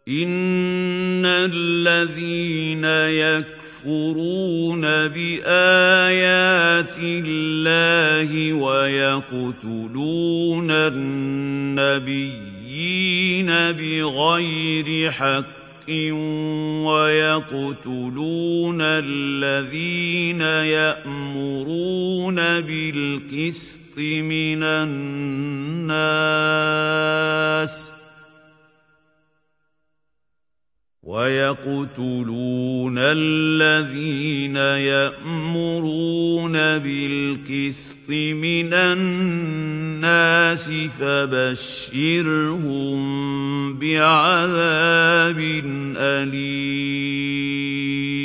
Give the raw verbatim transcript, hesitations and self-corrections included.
إِنَّ الَّذِينَ يَكْفُرُونَ بِآيَاتِ اللَّهِ وَيَقْتُلُونَ النَّبِيِّينَ بِغَيْرِ حَقٍّ وَيَقْتُلُونَ الَّذِينَ يَأْمُرُونَ بِالْقِسْطِ مِنَ النَّاسِ وَيَقْتُلُونَ الَّذِينَ يَأْمُرُونَ بِالْقِسْطِ مِنَ النَّاسِ فَبَشِّرْهُم بِعَذَابٍ أَلِيمٍ